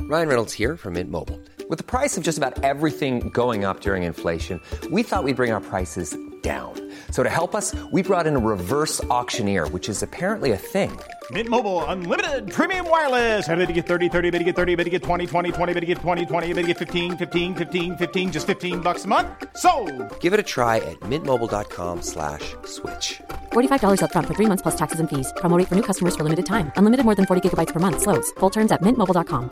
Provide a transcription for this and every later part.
Ryan Reynolds here from Mint Mobile. With the price of just about everything going up during inflation, we thought we'd bring our prices down. So to help us, we brought in a reverse auctioneer, which is apparently a thing. Mint Mobile Unlimited Premium Wireless. How to get 30, 30, bit to get 30, bit to get 20, 20, 20, bit to get 20, 20, bit to get 15, 15, 15, 15, just $15 a month? Sold! Give it a try at mintmobile.com/switch. $45 up front for 3 months plus taxes and fees. Promo rate for new customers for limited time. Unlimited more than 40 gigabytes per month. Slows full terms at mintmobile.com.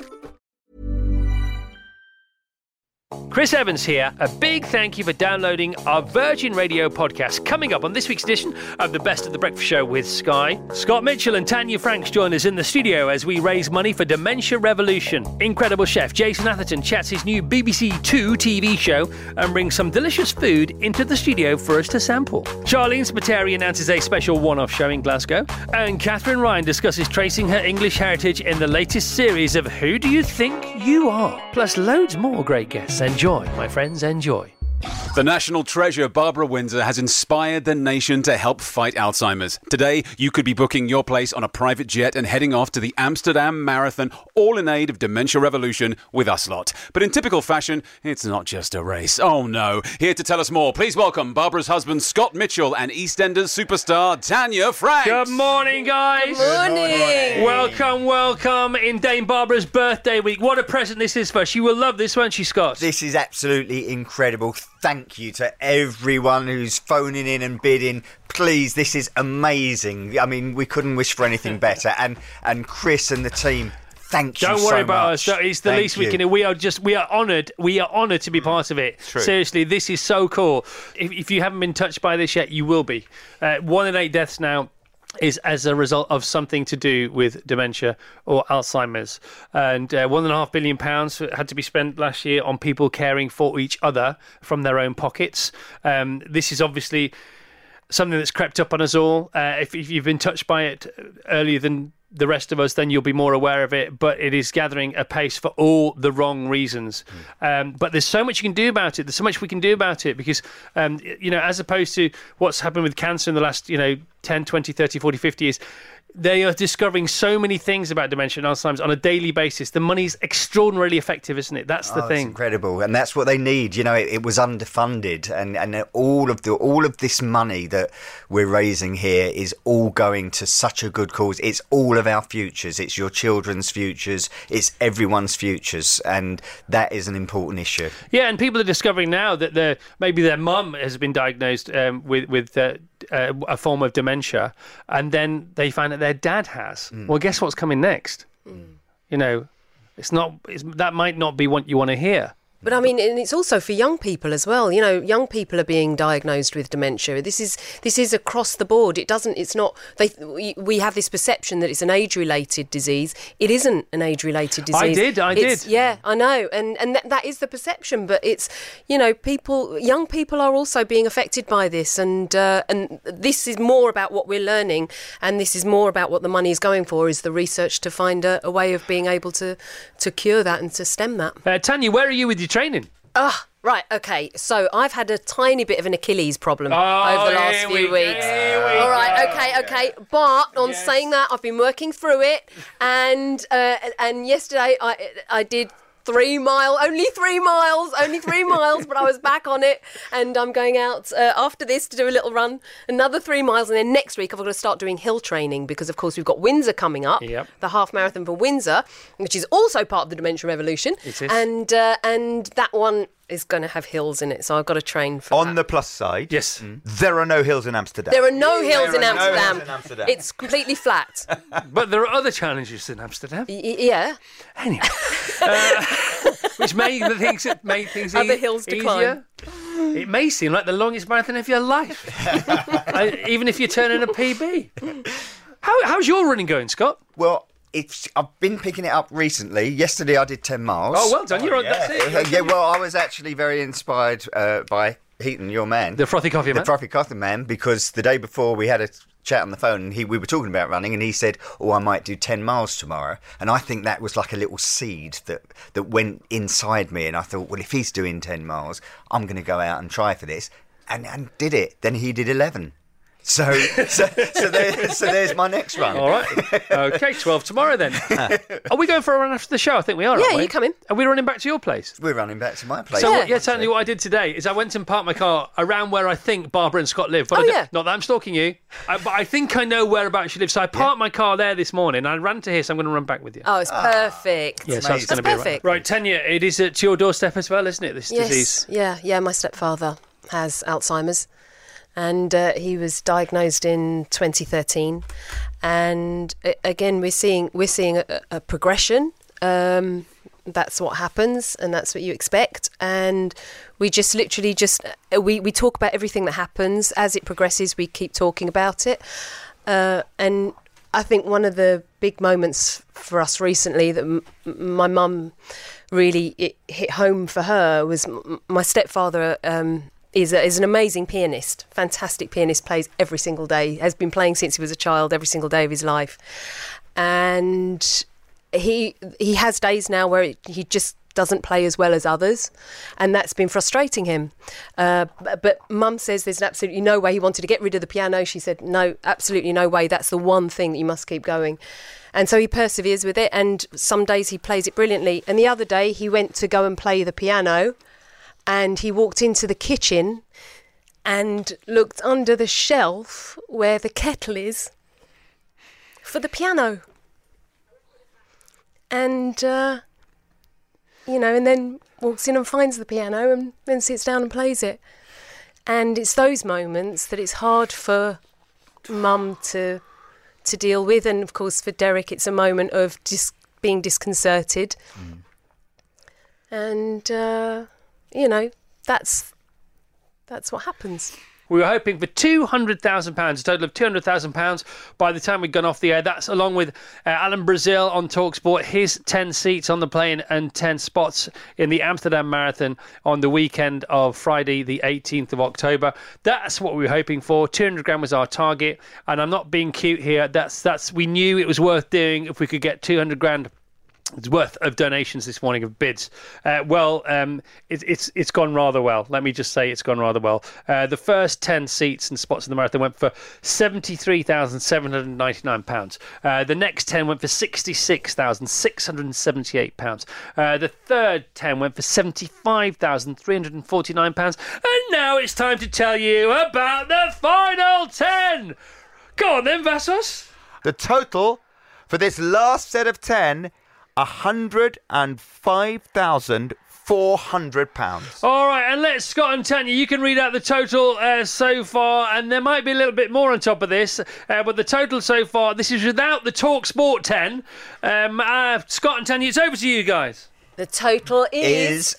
Chris Evans here. A big thank you for downloading our Virgin Radio podcast. Coming up on this week's edition of the Best of the Breakfast Show with Sky, Scott Mitchell and Tanya Franks join us in the studio as we raise money for Dementia Revolution. Incredible chef Jason Atherton chats his new BBC 2 TV show and brings some delicious food into the studio for us to sample. Charlene Spiteri announces a special one-off show in Glasgow, and Catherine Ryan discusses tracing her English heritage in the latest series of Who Do You Think You Are? Plus loads more great guests. Enjoy, my friends, enjoy. The national treasure, Barbara Windsor, has inspired the nation to help fight Alzheimer's. Today, you could be booking your place on a private jet and heading off to the Amsterdam Marathon, all in aid of Dementia Revolution with us lot. But in typical fashion, it's not just a race. Oh no. Here to tell us more, please welcome Barbara's husband, Scott Mitchell, and EastEnders superstar, Tanya Franks. Good morning, guys. Good morning. Welcome in Dame Barbara's birthday week. What a present this is for her. She will love this, won't she, Scott? This is absolutely incredible. Thank you to everyone who's phoning in and bidding. Please, this is amazing. I mean, we couldn't wish for anything better. And Chris and the team, thank you so much. Don't worry about us. It's the least we can do. We are honoured. We are honoured to be part of it. True. Seriously, this is so cool. If you haven't been touched by this yet, you will be. 1 in 8 deaths now is as a result of something to do with dementia or Alzheimer's. And £1.5 billion had to be spent last year on people caring for each other from their own pockets. This is obviously something that's crept up on us all. If you've been touched by it earlier than the rest of us, then you'll be more aware of it, but it is gathering a pace for all the wrong reasons. But there's so much you can do about it. There's so much we can do about it because, as opposed to what's happened with cancer in the last, 10, 20, 30, 40, 50 years, they are discovering so many things about dementia and Alzheimer's on a daily basis. The money's extraordinarily effective, isn't it? That's the thing. It's incredible, and that's what they need. It was underfunded, and all of this money that we're raising here is all going to such a good cause. It's all of our futures. It's your children's futures. It's everyone's futures, and that is an important issue. Yeah, and people are discovering now that maybe their mum has been diagnosed with a form of dementia, and then they find that their dad has. Well, guess what's coming next? That might not be what you want to hear. But I mean, and it's also for young people as well. Young people are being diagnosed with dementia. This is across the board. It's not. We have this perception that it's an age-related disease. It isn't an age-related disease. I did. Yeah, I know, and that is the perception. But it's young people are also being affected by this, and this is more about what we're learning, and this is more about what the money is going for, is the research to find a way of being able to cure that and to stem that. Tanya, where are you with your training? Right, okay. So I've had a tiny bit of an Achilles problem over the last few weeks. All right, okay. But on saying that, I've been working through it, and yesterday I did 3 miles, only 3 miles, but I was back on it, and I'm going out after this to do a little run, another 3 miles, and then next week I've got to start doing hill training because, of course, we've got Windsor coming up, the half marathon for Windsor, which is also part of the Dementia Revolution. It is. And that one is going to have hills in it, so I've got to train for that. On the plus side, yes, there are no hills in Amsterdam. There are no hills in Amsterdam. It's completely flat. But there are other challenges in Amsterdam. Yeah. Anyway, which make things other hills to easier. Climb. It may seem like the longest marathon of your life, even if you're turning a PB. How's your running going, Scott? Well, I've been picking it up recently. Yesterday I did 10 miles. Oh, well done. You're on. That's it. Yeah, well, I was actually very inspired by Heaton, your man. The Frothy Coffee Man. The Frothy Coffee Man, because the day before we had a chat on the phone and we were talking about running, and he said, I might do 10 miles tomorrow. And I think that was like a little seed that went inside me. And I thought, well, if he's doing 10 miles, I'm going to go out and try for this. And did it. Then he did 11. So there's my next run. All right. Okay, 12 tomorrow then. Are we going for a run after the show? I think we are. Yeah, aren't we? you come in. Are we running back to your place? We're running back to my place. So, tell you what I did today is I went and parked my car around where I think Barbara and Scott live. But not that I'm stalking you, but I think I know whereabouts you live. So I parked my car there this morning. I ran to here, so I'm going to run back with you. Oh, it's perfect. Yeah, so it's going to be perfect. Right, Tanya, it is to your doorstep as well, isn't it, this disease? Yeah, my stepfather has Alzheimer's. And he was diagnosed in 2013, and again we're seeing a progression. That's what happens, and that's what you expect. And we just literally we talk about everything that happens as it progresses. We keep talking about it, and I think one of the big moments for us recently that my mum really it hit home for her was my stepfather. Is an amazing pianist, fantastic pianist, plays every single day, has been playing since he was a child, every single day of his life. And he has days now where he just doesn't play as well as others, and that's been frustrating him. But Mum says there's absolutely no way. He wanted to get rid of the piano. She said, no, absolutely no way. That's the one thing that you must keep going. And so he perseveres with it, and some days he plays it brilliantly. And the other day he went to go and play the piano, and he walked into the kitchen and looked under the shelf where the kettle is for the piano. And, and then walks in and finds the piano and then sits down and plays it. And it's those moments that it's hard for Mum to deal with. And, of course, for Derek, it's a moment of being disconcerted. And... that's what happens. We were hoping for £200,000, a total of £200,000 by the time we'd gone off the air. That's along with Alan Brazil on TalkSport, his 10 seats on the plane and 10 spots in the Amsterdam Marathon on the weekend of Friday, the 18th of October. That's what we were hoping for. 200 grand was our target. And I'm not being cute here. We knew it was worth doing if we could get 200 grand. It's worth of donations this morning of bids. It's gone rather well. Let me just say it's gone rather well. The first 10 seats and spots in the marathon went for £73,799. The next 10 went for £66,678. The third 10 went for £75,349. And now it's time to tell you about the final 10. Go on then, Vassos. The total for this last set of 10... £105,400. All right, and let's, Scott and Tanya, you can read out the total so far, and there might be a little bit more on top of this, but the total so far, this is without the TalkSport 10. Scott and Tanya, it's over to you guys. The total is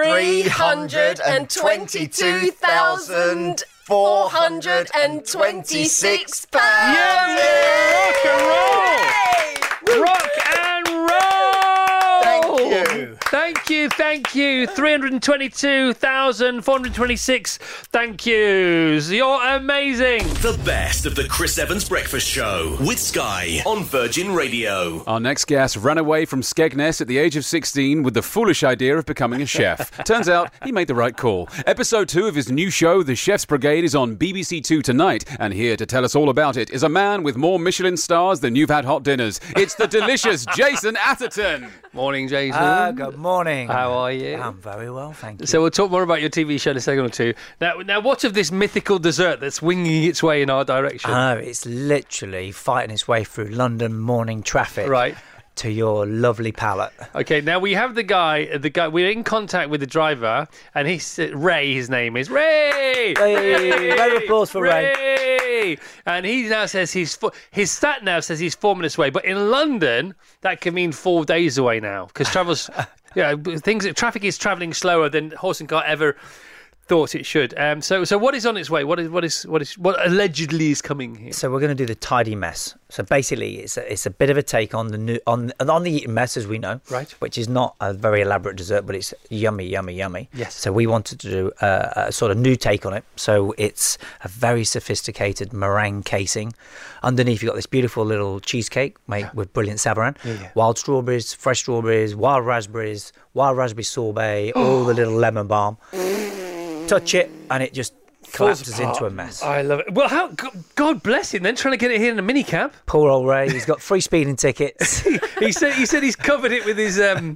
£322,426. Yeah, rock and roll! Rock and roll! Thank you. 322,426 thank yous. You're amazing. The best of the Chris Evans Breakfast Show with Sky on Virgin Radio. Our next guest ran away from Skegness at the age of 16 with the foolish idea of becoming a chef. Turns out he made the right call. Episode 2 of his new show, The Chef's Brigade, is on BBC Two tonight. And here to tell us all about it is a man with more Michelin stars than you've had hot dinners. It's the delicious Jason Atherton. Morning, Jason. Good morning. How are you? I'm very well, thank you. So we'll talk more about your TV show in a second or two. Now, what of this mythical dessert that's winging its way in our direction? It's literally fighting its way through London morning traffic. Right. To your lovely palate. Okay, now we have the guy. We're in contact with the driver, and he's Ray. His name is Ray. Hey, round of applause for Ray. And he now says his stat nav says he's 4 minutes away, but in London that can mean 4 days away now because traffic is travelling slower than horse and cart ever thought it should. So what is on its way? What allegedly is coming here? So we're going to do the tidy mess. So basically, it's a bit of a take on the eaten mess as we know, right? Which is not a very elaborate dessert, but it's yummy, yummy, yummy. Yes. So we wanted to do a sort of new take on it. So it's a very sophisticated meringue casing. Underneath, you've got this beautiful little cheesecake made with brilliant savarin, wild strawberries, fresh strawberries, wild raspberry sorbet, all the little lemon balm. Touch it and it just collapses into a mess. I love it. Well, God bless him then, trying to get it here in a minicab. Poor old Ray, he's got 3 speeding tickets. he said he's covered it with his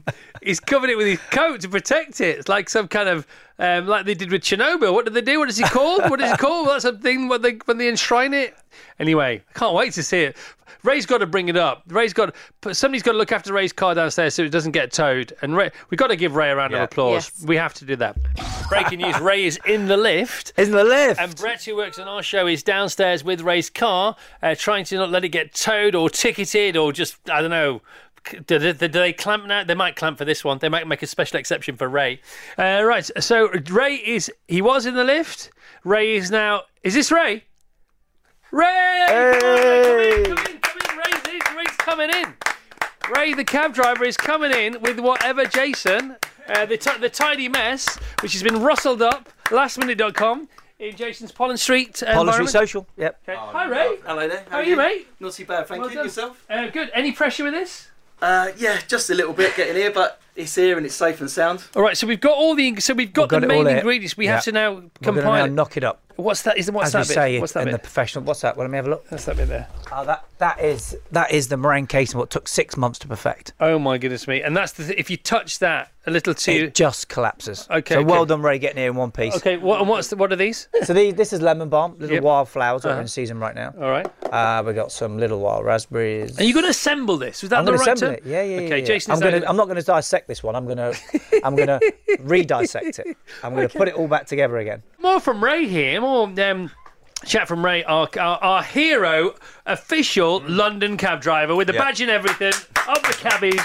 coat to protect it. It's like some kind of like they did with Chernobyl. What did they do? What is it called? What is it called? That's something when they enshrine it. Anyway, I can't wait to see it. Ray's got to bring it up. Somebody's got to look after Ray's car downstairs so it doesn't get towed. And Ray, we've got to give Ray a round of applause. Yes. We have to do that. Breaking news: Ray is in the lift. In the lift. And Brett, who works on our show, is downstairs with Ray's car, trying to not let it get towed or ticketed or just, I don't know. Do they clamp now? They might clamp for this one. They might make a special exception for Ray. Right. So Ray he was in the lift. Ray is now. Is this Ray? Ray! Hey! Come in. Ray's coming in. Ray, the cab driver, is coming in with whatever Jason, the tidy mess, which has been rustled up, lastminute.com, in Jason's Pollen Street Pollen Street Social, yep. Okay. Hi, Ray. Hello there. How are you, mate? Not too bad, thank you. Done. Yourself? Good. Any pressure with this? Yeah, just a little bit getting here, but it's here and it's safe and sound. All right, so we've got the main ingredients. We have to now compile now it. Knock it up. What's that? What's that bit? Say what's that in bit? The professional. What's that? Well, let me have a look. That's that bit there. That is the meringue casing. What took 6 months to perfect. Oh my goodness me! And that's if you touch that a little too, it just collapses. Okay. So well done, Ray, getting here in one piece. Okay. What are these? So this is lemon balm, little wildflowers that are in season right now. All right. We got some little wild raspberries. Are you going to assemble this? Was that I'm the right assemble term? it. Yeah. Okay, Jason. I'm not going to dissect this one. I'm going to re-dissect it. I'm going to put it all back together again. More from Ray here. More chat from Ray, our hero, official London cab driver with the badge and everything. Up the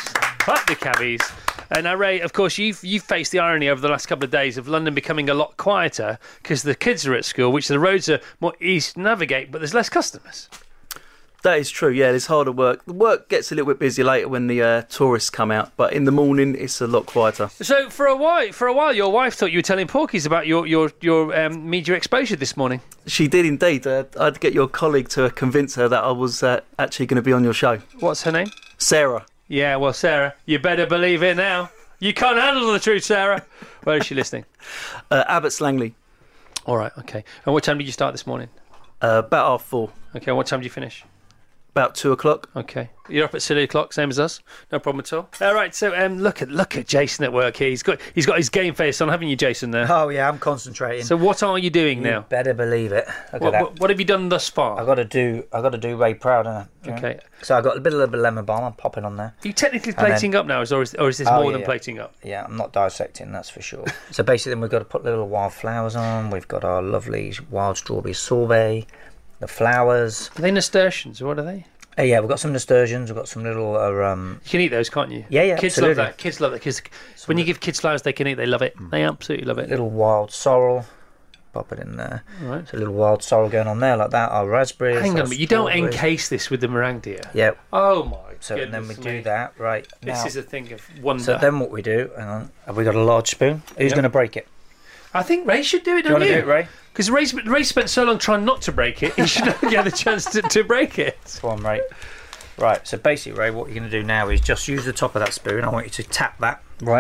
cabbies. And now, Ray, of course, you've faced the irony over the last couple of days of London becoming a lot quieter because the kids are at school, which the roads are more easy to navigate, but there's less customers. That is true, yeah, there's harder work. The work gets a little bit busy later when the tourists come out, but in the morning it's a lot quieter. So for a while, your wife thought you were telling porkies about your media exposure this morning. She did indeed. I had to get your colleague to convince her that I was actually going to be on your show. What's her name? Sarah. Yeah, well, Sarah, you better believe it now. You can't handle the truth, Sarah. Where is she listening? Abbots Langley. All right, okay. And what time did you start this morning? About 4:30. Okay, and what time did you finish? About 2:00. Okay, you're up at silly o'clock, same as us. No problem at all. All right, so look at Jason at work here. He's got his game face on, haven't you, Jason? There. Oh yeah, I'm concentrating. So what are you doing now? Better believe it. What have you done thus far? I got to do Ray proud. Okay. So I got a bit of lemon balm. I'm popping on there. Are you technically plating up now, or is this more than plating up? Yeah, I'm not dissecting, that's for sure. So basically, then we've got to put little wild flowers on. We've got our lovely wild strawberry sorbet, the flowers. Are they nasturtiums, or what are they? Yeah, we've got some nasturtiums. We've got some little. You can eat those, can't you? Yeah, kids absolutely. love that. Kids love that because when you give kids flowers, they can eat. They love it. They absolutely love it. Little wild sorrel. Pop it in there. Right. So a little wild sorrel going on there like that. Our raspberries. Hang on a minute. You don't encase this with the meringue, do you? Yeah. Oh my So goodness. and then we me. do that right. This now, is a thing of wonder. So then what we do? Hang on. Have we got a large spoon? Who's going to break it? I think Ray should do it. Do you want to do it, Ray? Because Ray spent so long trying not to break it. He should get the chance to break it. Come on, Ray. Right, so basically, Ray, what you're going to do now is just use the top of that spoon. I want you to tap that. Right.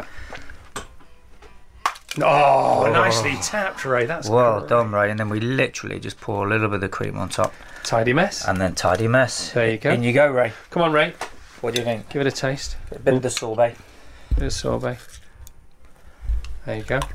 Oh, nicely tapped, Ray. That's well great. done, Ray. And then we literally just pour a little bit of the cream on top. Tidy mess. And then tidy mess. There you go. In you go, Ray. Come on, Ray. What do you think? Give it a taste. A bit of the sorbet. Bit of sorbet. There you go.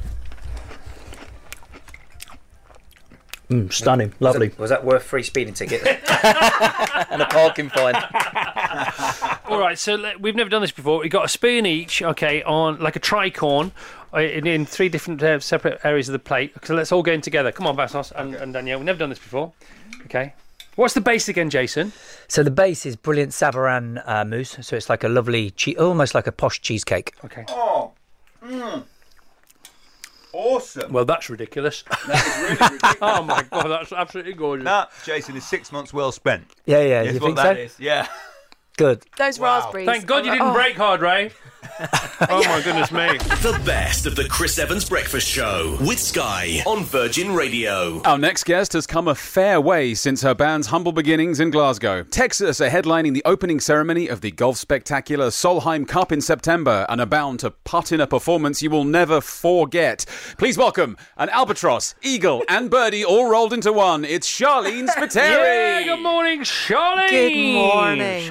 Stunning. Lovely. Was that worth 3 speeding tickets? And a parking fine. All right, so we've never done this before. We've got a spoon each, okay, on like a tricorn in 3 different separate areas of the plate. So let's all go in together. Come on, Vassos and Danielle. We've never done this before. Okay. What's the base again, Jason? So the base is brilliant Savarin mousse. So it's like a lovely, almost like a posh cheesecake. Okay. Oh, awesome. Well, that's ridiculous. That is really ridiculous. Oh, my God, that's absolutely gorgeous. That, Jason, is 6 months well spent. Yeah. Guess You what think that so? is? Yeah. Good. Those raspberries. Thank God you didn't break hard, Ray. Oh my goodness me. The best of the Chris Evans Breakfast Show with Sky on Virgin Radio. Our next guest has come a fair way since her band's humble beginnings in Glasgow. Texas are headlining the opening ceremony of the golf spectacular Solheim Cup in September and are bound to put in a performance you will never forget. Please welcome an albatross, eagle and birdie all rolled into one. It's Charlene Spiteri. Yeah, good morning, Charlene. Good morning.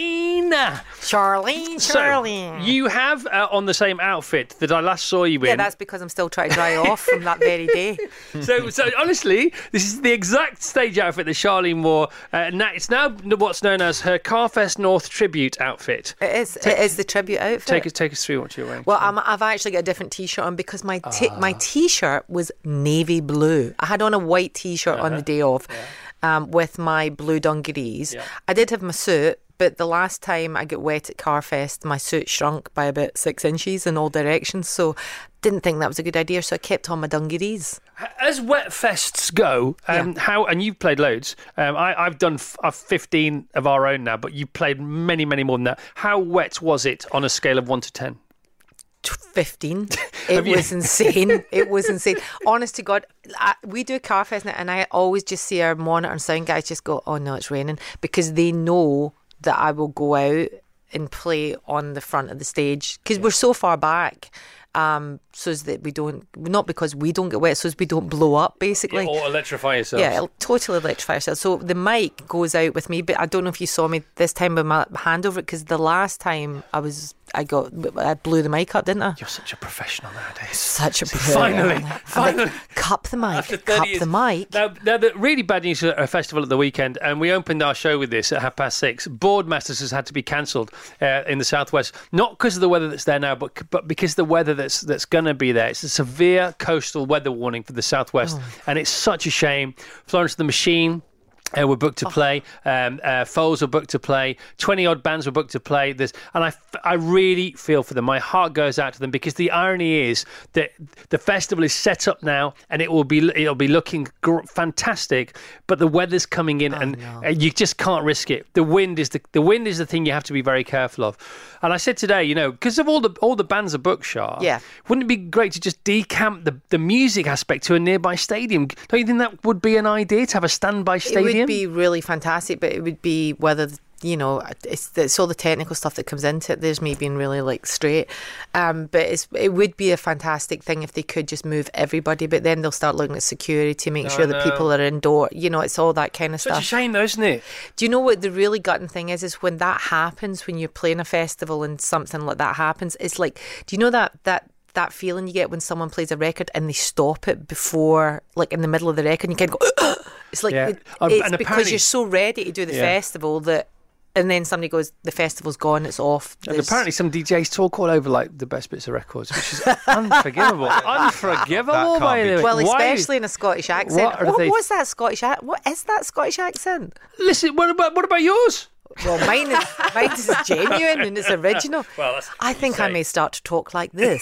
Charlene. Charlene. You have on the same outfit that I last saw you in. Yeah, that's because I'm still trying to dry off from that very day. So honestly, this is the exact stage outfit that Charlene wore. It's now what's known as her Carfest North tribute outfit. It is. It is the tribute outfit. Take us through what you're wearing. Well, I've actually got a different T-shirt on because my T-shirt was navy blue. I had on a white T-shirt on the day of, with my blue dungarees. Yeah. I did have my suit. But the last time I got wet at Carfest, my suit shrunk by about 6 inches in all directions. So didn't think that was a good idea. So I kept on my dungarees. As wet fests go, and you've played loads. I've done 15 of our own now, but you played many, many more than that. How wet was it on a scale of 1 to 10? 15. It was insane. It was insane. Honest to God, we do Carfest now, and I always just see our monitor and sound guys just go, "Oh no, it's raining," because they know that I will go out and play on the front of the stage because we're so far back, so as that we don't, not because we don't get wet, so as we don't blow up basically. Or electrify yourself. Yeah, it'll totally electrify yourself. So the mic goes out with me, but I don't know if you saw me this time with my hand over it because the last time I blew the mic up, didn't I? You're such a professional nowadays. Such a professional. Finally. Cup the mic. Cup the mic. Now, the really bad news at a festival at the weekend, and we opened our show with this at 6:30. Boardmasters has had to be cancelled in the southwest, not because of the weather that's there now, but because of the weather that's going to be there. It's a severe coastal weather warning for the southwest, and it's such a shame. Florence and the Machine. Were booked to play. Foles were booked to play. 20-odd bands were booked to play. And I really feel for them. My heart goes out to them because the irony is that the festival is set up now and it'll be looking fantastic, but the weather's coming in and you just can't risk it. The wind is the thing you have to be very careful of. And I said today, because of all the bands are booked, Shah, wouldn't it be great to just decamp the music aspect to a nearby stadium? Don't you think that would be an idea to have a standby stadium? It would be really fantastic, but it would be whether it's all the technical stuff that comes into it. There's me being really straight, but it would be a fantastic thing if they could just move everybody. But then they'll start looking at security to make sure that people are indoor. It's all that kind of stuff. Such a shame, though, isn't it? Do you know what the really gutting thing is? Is when that happens, when you're playing a festival and something like that happens. It's like, do you know that feeling you get when someone plays a record and they stop it before, like in the middle of the record, and you kind of go, it's like, it's because you're so ready to do the festival that, and then somebody goes, the festival's gone, it's off. And apparently some DJs talk all over like the best bits of records, which is unforgivable. Unforgivable, by the way. Well, especially in a Scottish accent. What's that Scottish accent? What is that Scottish accent? Listen, what about yours? Well, mine is genuine and it's original. Well, I think I may start to talk like this,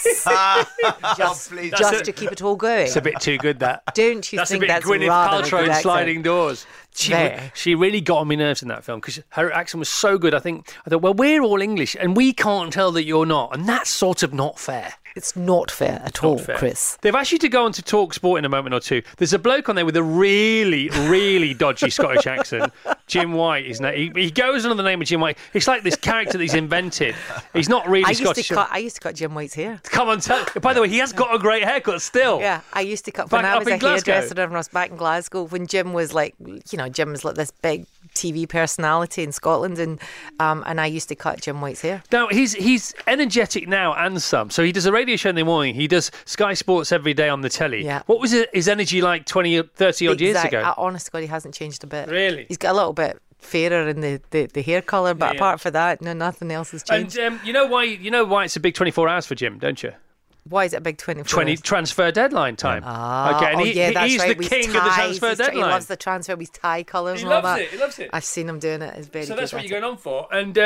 just to keep it all going. It's a bit too good, that. Don't you think that's Gwyneth rather Paltrow a good sliding doors? She really got on my nerves in that film because her accent was so good. I thought, well, we're all English and we can't tell that you're not, and that's sort of not fair. It's not fair at all, Chris. They've asked you to go on to Talk Sport in a moment or two. There's a bloke on there with a really, really dodgy Scottish accent. Jim White, isn't it? He goes under the name of Jim White. It's like this character that he's invented. He's not really Scottish. I used to cut Jim White's hair. Come on, by the way, he has got a great haircut still. Yeah, I used to cut when I was a hairdresser and I was back in Glasgow when Jim was like, Jim was like this big TV personality in Scotland, and I used to cut Jim White's hair. Now he's energetic now and some. So he does a radio show in the morning. He does Sky Sports every day on the telly. Yeah. What was his energy like 20 or 30 odd years ago? Honest to God, he hasn't changed a bit. Really? He's got a little bit fairer in the hair colour, but apart from that, no, nothing else has changed. And you know why it's a big 24 hours for Jim, don't you? Why is it a big 24 hours? Transfer deadline time. Okay, and that's he's right. the king of the transfer deadline. He loves the transfer with tie colours and all that. He loves it. I've seen him doing it. It's very good. So that's what you're going on for. And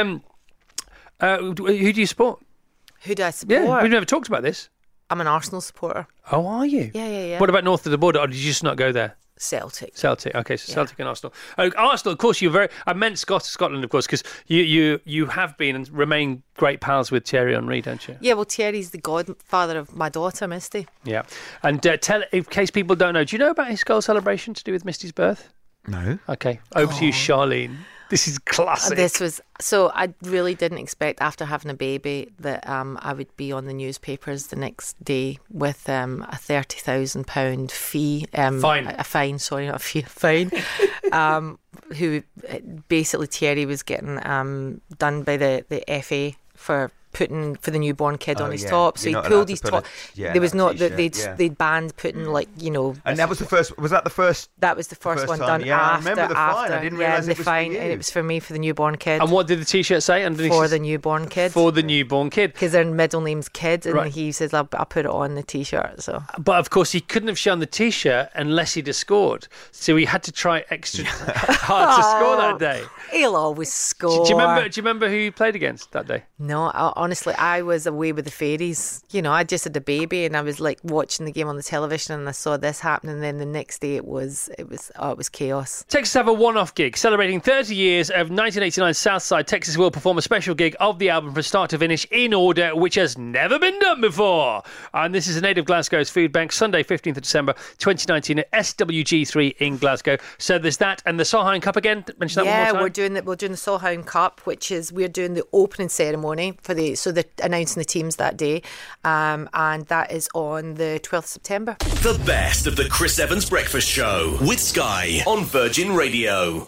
who do you support? Who do I support? Yeah, we've never talked about this. I'm an Arsenal supporter. Oh, are you? Yeah. What about north of the border, or did you just not go there? Celtic. Celtic. Okay, so Celtic and Arsenal. Arsenal, of course, I meant Scotland, of course, because you have been and remain great pals with Thierry Henry, don't you? Yeah, well, Thierry's the godfather of my daughter, Misty. Yeah. And in case people don't know, do you know about his goal celebration to do with Misty's birth? No. Okay, over to you, Charlene. This is classic. I really didn't expect after having a baby that I would be on the newspapers the next day with a £30,000 fee. Fine. A fine, sorry, not a fee, a fine. Who basically Thierry was getting done by the FA for putting for the newborn kid on his top, so he pulled his top. There was not that they'd banned putting And that was the first. Was that the first? That was the first one time, done. yeah, after. I remember the fine. I didn't realise the it was fine. for you. And it was for me for the newborn kid. And what did the T-shirt say underneath? For the newborn kid. For the newborn kid. Because their middle name's Kid, and Right. he says I'll put it on the T-shirt. So, But of course, he couldn't have shown the T-shirt unless he'd have scored. So he had to try extra hard to score that day. He'll always score. Do you remember who you played against that day? No, honestly, I was away with the fairies. You know, I just had a baby, and I was like watching the game on the television, and I saw this happen, and then the next day it was chaos. Texas have a one-off gig celebrating 30 years of 1989 Southside. Texas will perform a special gig of the album from start to finish in order, which has never been done before. And this is a Native Glasgow's Food Bank, Sunday, 15th of December, 2019 at SWG3 in Glasgow. So there's that, and the Solheim Cup again. Mention that one more time. We're doing the Solheim Cup, which is we're doing the opening ceremony they're announcing the teams that day, and that is on the 12th of September. The best of the Chris Evans Breakfast Show with Sky on Virgin Radio.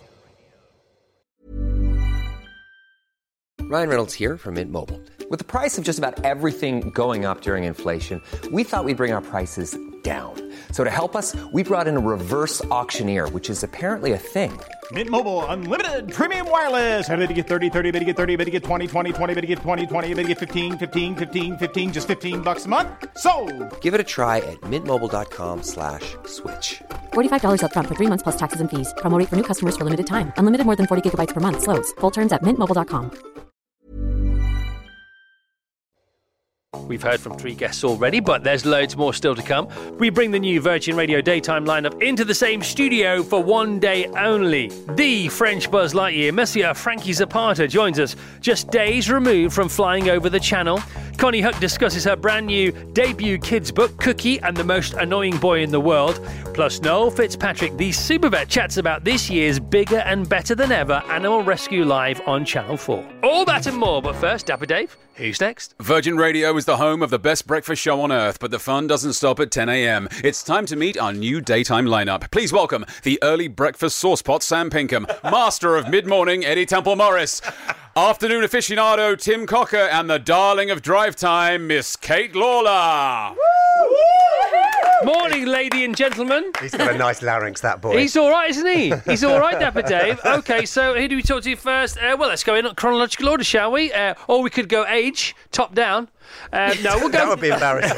Ryan Reynolds here from Mint Mobile. With the price of just about everything going up during inflation, we thought we'd bring our prices down. So to help us, we brought in a reverse auctioneer, which is apparently a thing. Mint Mobile Unlimited Premium Wireless. How to get 30, 30, bit to get 30, bit to get 20, 20, 20, bit to get 20, 20, bit to get 15, 15, 15, 15, just $15 a month? Sold! Give it a try at mintmobile.com/switch. $45 up front for 3 months plus taxes and fees. Promo rate for new customers for limited time. Unlimited more than 40 gigabytes per month. Slows full terms at mintmobile.com. We've heard from 3 guests already, but there's loads more still to come. We bring the new Virgin Radio daytime lineup into the same studio for one day only. The French Buzz Lightyear, Monsieur Frankie Zapata, joins us just days removed from flying over the channel. Connie Huck discusses her brand new debut kids book, Cookie and the Most Annoying Boy in the World. Plus Noel Fitzpatrick, the super vet, chats about this year's bigger and better than ever Animal Rescue Live on Channel 4. All that and more, but first, Dapper Dave, who's next? Virgin Radio is the home of the best breakfast show on earth, but the fun doesn't stop at 10 a.m. It's time to meet our new daytime lineup. Please welcome the early breakfast saucepot Sam Pinkham, master of mid-morning Eddie Temple-Morris, afternoon aficionado Tim Cocker, and the darling of drive time, Miss Kate Lawler. Morning, lady and gentlemen. He's got a nice larynx, that boy. He's all right, isn't he? He's all right, Dapper Dave. Okay, so who do we talk to first? Well, let's go in chronological order, shall we? Or we could go age, top down. No, we'll go. That would be embarrassing.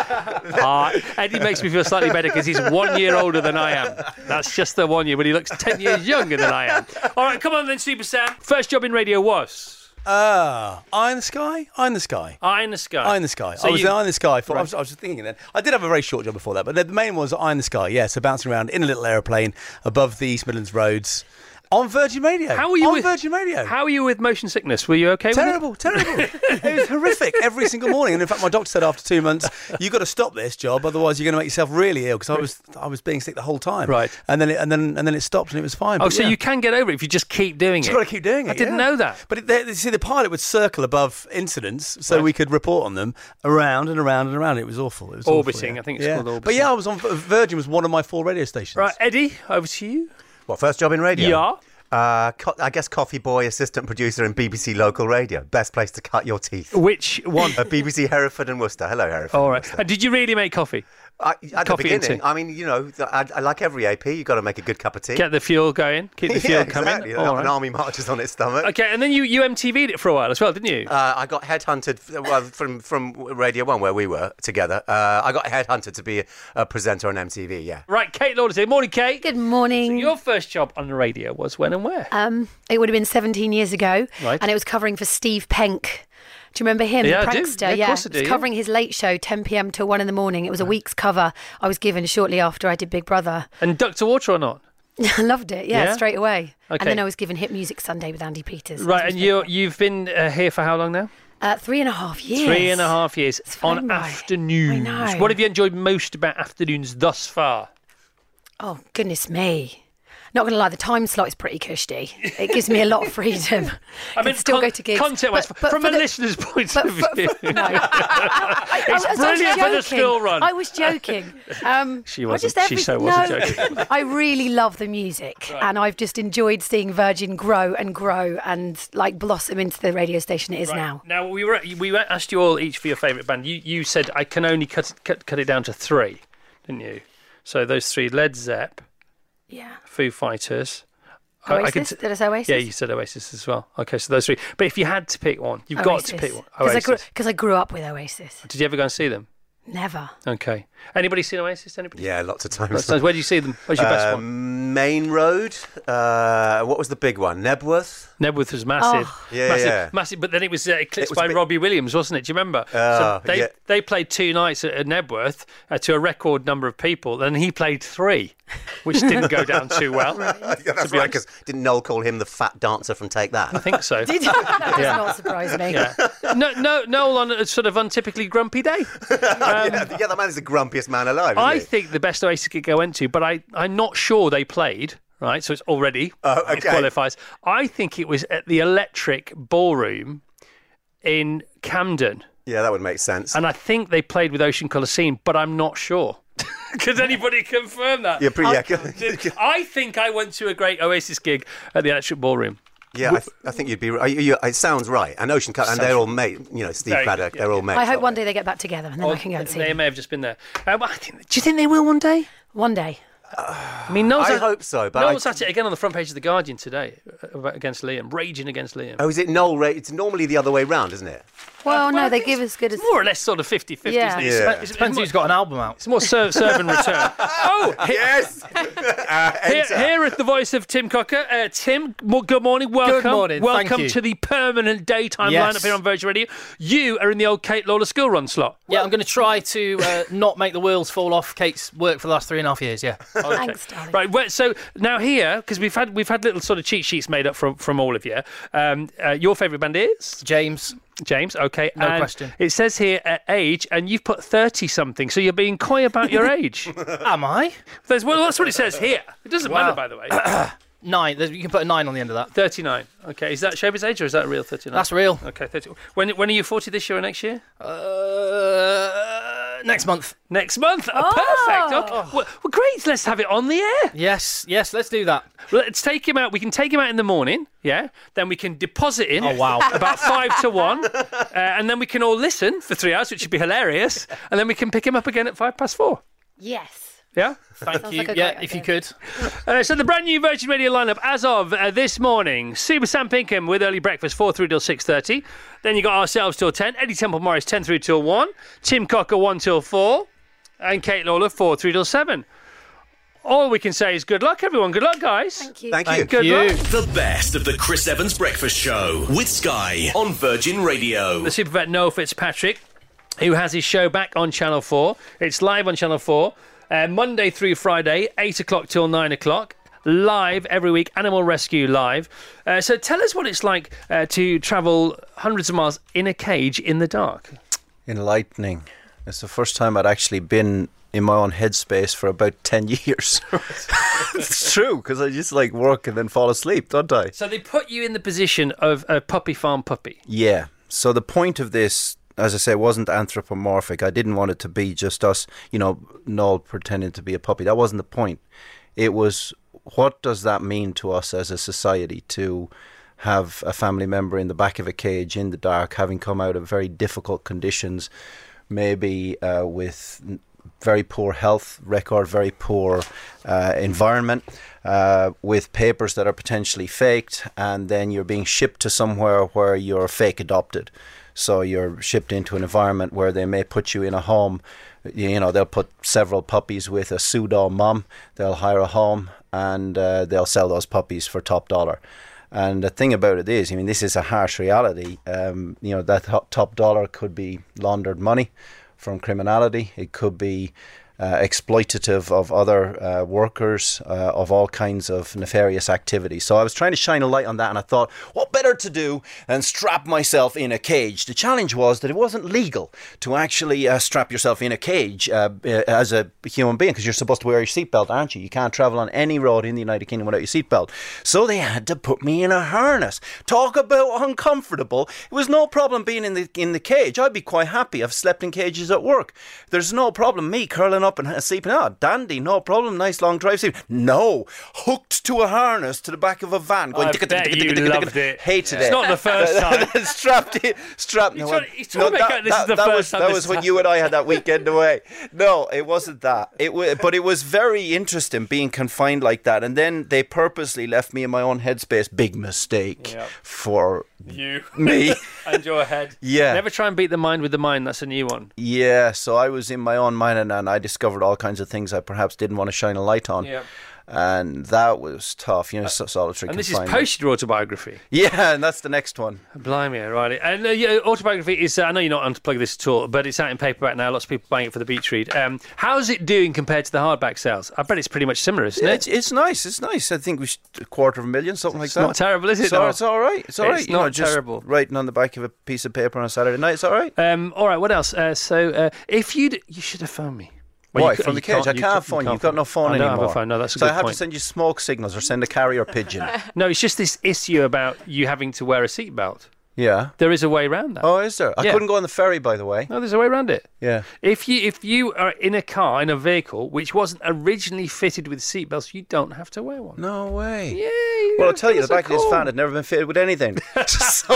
Eddie makes me feel slightly better because he's 1 year older than I am. That's just the 1 year, but he looks 10 years younger than I am. All right, come on then, Super Sam. First job in radio was? Eye in the Sky? Eye in the Sky. Eye in the Sky. Eye in the Sky. So I was you- in Eye in the Sky. For, Right. I was thinking then. I did have a very short job before that, but the main one was Eye in the Sky. Yeah, so bouncing around in a little aeroplane above the East Midlands roads on Virgin Radio. How were you on with Virgin Radio? How were you with motion sickness? Were you okay Terrible, with terrible. It was horrific every single morning. And in fact, my doctor said after 2 months, you've got to stop this job, otherwise you're going to make yourself really ill. Because I was being sick the whole time. Right. And then it stopped and it was fine. Oh, But so yeah. you can get over it if you just keep doing You've it. got to keep doing it. I didn't yeah. know that. But see, the pilot would circle above incidents so Right. we could report on them around and around and around. It was awful. It was Orbiting, awful, yeah. I think it's Yeah. called orbiting. But yeah, I was on Virgin was one of my 4 radio stations. Right, Eddie, over to you. What, first job in radio? Yeah. I guess coffee boy, assistant producer in BBC Local Radio. Best place to cut your teeth. Which one? BBC Hereford and Worcester. Hello, Hereford. All and right. Worcester. Did you really make coffee? At the Coffee and beginning, tea. I mean, you know, I like every AP. You've got to make a good cup of tea. Get the fuel going. Keep the fuel yeah, coming. exactly. All An right. army marches on its stomach. Okay, and then you MTV'd it for a while as well, didn't you? I got headhunted from Radio 1, where we were together. I got headhunted to be a presenter on MTV, yeah. Right, Kate Lauder. Morning, Kate. Good morning. So your first job on the radio was when and where? It would have been 17 years ago, Right. and it was covering for Steve Penk Do you remember him, Yeah, the I do. prankster? Yeah, of course I do, He was yeah. covering his late show, 10 p.m. till 1 in the morning. It was a week's cover I was given shortly after I did Big Brother. And ducked to water or not? I loved it, Yeah? straight away. Okay. And then I was given Hit Music Sunday with Andy Peters. Right, and you've been here for how long now? 3.5 years. 3.5 years on by. afternoons. I know. What have you enjoyed most about afternoons thus far? Oh, goodness me. Not going to lie, the time slot is pretty cushy. It gives me a lot of freedom. I mean, still go to gigs. content-wise, But from for a the- listener's point but of view. No. It's brilliant for the school run. I was joking. She wasn't. She so wasn't joking. I really love the music, and I've just enjoyed seeing Virgin grow and like blossom into the radio station it is now. Now we asked you all each for your favourite band. You said I can only cut it down to 3, didn't you? So those 3: Led Zepp, Yeah. Foo Fighters. Oasis? Did I say Oasis? Yeah, you said Oasis as well. Okay, so those 3. But if you had to pick one, you've got to pick one. Oasis. Because I grew up with Oasis. Did you ever go and see them? Never. Okay. Anybody seen Oasis? Anybody? Yeah, lots of times. Lots of times. Where do you see them? Where's your best one? Main Road. What was the big one? Nebworth? Nebworth was massive. Oh. Yeah. Massive. But then it was eclipsed It was by a bit- Robbie Williams, wasn't it? Do you remember? Oh, so yeah. they played 2 nights at Nebworth to a record number of people, and he played 3, which didn't go down too well. Yeah, that's right, because didn't Noel call him the fat dancer from Take That? I think so. Did you? That does not surprise me. Yeah. No, on a sort of untypically grumpy day. That man is the grumpiest man alive, isn't I he? think the best Oasis gig I went to, but I'm not sure they played. Right, so it's already it qualifies. I think it was at the Electric Ballroom in Camden. Yeah, that would make sense. And I think they played with Ocean Coliseum, but I'm not sure. Could anybody confirm that? Yeah, I think I went to a great Oasis gig at the Electric Ballroom. Yeah, I think you'd be right. It sounds right. And Ocean Cut, and they're all mate. You know, Steve Very Craddock, good, they're all mates. I hope one day they get back together and then I can go and see They them. may have just been there. Do you think they will one day? One day. I mean, Noel's I hope so, but Noel's at it again on the front page of The Guardian today against Liam, raging against Liam. Oh, is it Noel? It's normally the other way round, isn't it? Well, no, they give as good as... More or less sort of 50-50. Yeah. Isn't it? It depends who's got an album out. It's more serve and return. Oh, yes. Here is the voice of Tim Cocker. Tim, good morning. Welcome. Good morning, Welcome thank you. to the permanent daytime Yes. lineup here on Virgin Radio. You are in the old Kate Lawler school run slot. Yeah, I'm going to try to not make the wheels fall off Kate's work for the last 3.5 years, yeah. Okay. Thanks, darling. Right. So now here, because we've had little sort of cheat sheets made up from all of you. Your favourite band is James, okay. No and question. It says here age, and you've put 30-something, so you're being coy about your age. Am I? That's what it says here. It doesn't matter, by the way. 9. You can put a 9 on the end of that. 39. Okay. Is that Showbiz age or is that a real 39? That's real. Okay. 30. When are you 40 this year or next year? Next month. Next month. Perfect. Okay. Well, great. Let's have it on the air. Yes, let's do that. Well, let's take him out. We can take him out in the morning. Yeah. Then we can deposit in. Oh, wow. About 5 to 1, and then we can all listen for 3 hours, which would be hilarious. And then we can pick him up again at 4:05. Yes. Yeah. Thank Sounds you. like a Yeah, great if you idea. could. So the brand new Virgin Radio lineup as of this morning: Super Sam Pinkham with early breakfast 4 through till 6:30. Then you got ourselves till 10. Eddie Temple Morris 10 through till 1. Tim Cocker 1 till 4, and Kate Lawler 4 through till 7. All we can say is good luck, everyone. Good luck, guys. Thank you. Thank you. Good luck. The best of the Chris Evans Breakfast Show with Sky on Virgin Radio. The super vet Noel Fitzpatrick, who has his show back on Channel 4. It's live on Channel 4, Monday through Friday, 8 o'clock till 9 o'clock. Live every week, Animal Rescue Live. So tell us what it's like to travel hundreds of miles in a cage in the dark. Enlightening. It's the first time I'd actually been in my own headspace for about 10 years. It's true, because I just like work and then fall asleep, don't I? So they put you in the position of a puppy farm puppy. Yeah. So the point of this, as I say, wasn't anthropomorphic. I didn't want it to be just us, Noel pretending to be a puppy. That wasn't the point. It was, what does that mean to us as a society to have a family member in the back of a cage in the dark, having come out of very difficult conditions, maybe with very poor health record, very poor environment, with papers that are potentially faked, and then you're being shipped to somewhere where you're fake adopted. So you're shipped into an environment where they may put you in a home. They'll put several puppies with a pseudo mom. They'll hire a home and they'll sell those puppies for top dollar. And the thing about it is, I mean, this is a harsh reality. That top dollar could be laundered money from criminality. It could be exploitative of other workers, of all kinds of nefarious activities. So I was trying to shine a light on that, and I thought, what better to do than strap myself in a cage? The challenge was that it wasn't legal to actually strap yourself in a cage as a human being, because you're supposed to wear your seatbelt, aren't you? You can't travel on any road in the United Kingdom without your seatbelt. So they had to put me in a harness. Talk about uncomfortable. It was no problem being in the cage. I'd be quite happy. I've slept in cages at work. There's no problem me curling up and sleeping. Dandy, no problem. Nice long drive. Sleep. No, hooked to a harness to the back of a van. Going. I bet you loved it. Hated it. It's not the first time. Strapped. He's trying to make out this is the first time. That was when you and I had that weekend away. No, it wasn't that. But it was very interesting being confined like that. And then they purposely left me in my own headspace. Big mistake for me and your head. Yeah. Never try and beat the mind with the mind. That's a new one. Yeah. So I was in my own mind, and I discovered all kinds of things I perhaps didn't want to shine a light on. Yeah. And that was tough, solitary confinement. And this is post your autobiography. Yeah, and that's the next one. Blimey, right. And autobiography is, I know you're not unplugging this at all, but it's out in paperback now. Lots of people buying it for the beach read. How's it doing compared to the hardback sales? I bet it's pretty much similar, isn't it? It's nice. It's nice. I think we should 250,000, something like that. It's not terrible, is it? So it's all right. It's all right. It's not terrible. Just writing on the back of a piece of paper on a Saturday night, it's all right. All right, what else? If you should have phoned me. Well, why? From the cage? I can't phone you. You've got no phone anymore. I don't have a phone. No, that's a good point. So I have to send you smoke signals or send a carrier pigeon. No, it's just this issue about you having to wear a seatbelt. Yeah. There is a way around that. Oh, is there? I couldn't go on the ferry, by the way. No, there's a way around it. Yeah. If you are in a car, in a vehicle, which wasn't originally fitted with seatbelts, you don't have to wear one. No way. Yeah. Well, I'll tell you, the back of this van had never been fitted with anything. so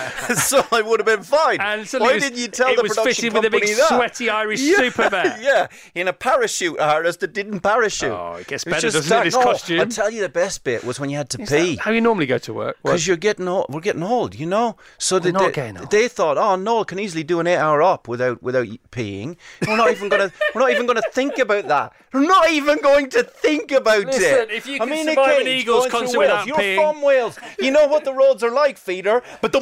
I would have been fine. And why didn't you tell the production company that? It was fitted with a big sweaty Irish Superman. Yeah, in a parachute harness that didn't parachute. Oh, it gets better, doesn't it, this costume? I'll tell you the best bit was when you had to pee. How you normally go to work? Because you're getting old. We're getting old, you know? So they thought, oh, Noel can easily do an 8-hour up without peeing. We're not even going to think about that. We're not even going to think about it. Listen, if you can survive an Eagles concert without peeing, you're from Wales. You know what the roads are like, feeder.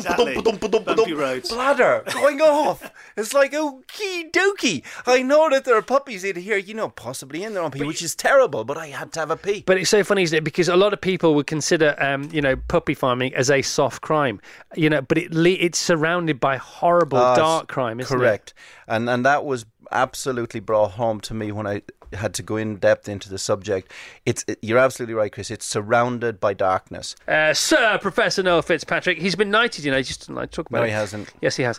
Bumpy roads. Bladder going off. It's like okie dokie. I know that there are puppies in here, possibly in their own pee, which is terrible. But I had to have a pee. But it's so funny, isn't it? Because a lot of people would consider, puppy farming as a soft crime. But it's surrounded by horrible dark crime, isn't it? Correct. And that was absolutely brought home to me when I had to go in depth into the subject. You're absolutely right, Chris. It's surrounded by darkness. Sir Professor Noel Fitzpatrick, he's been knighted, just didn't like to talk about it. No, he hasn't. Yes, he has.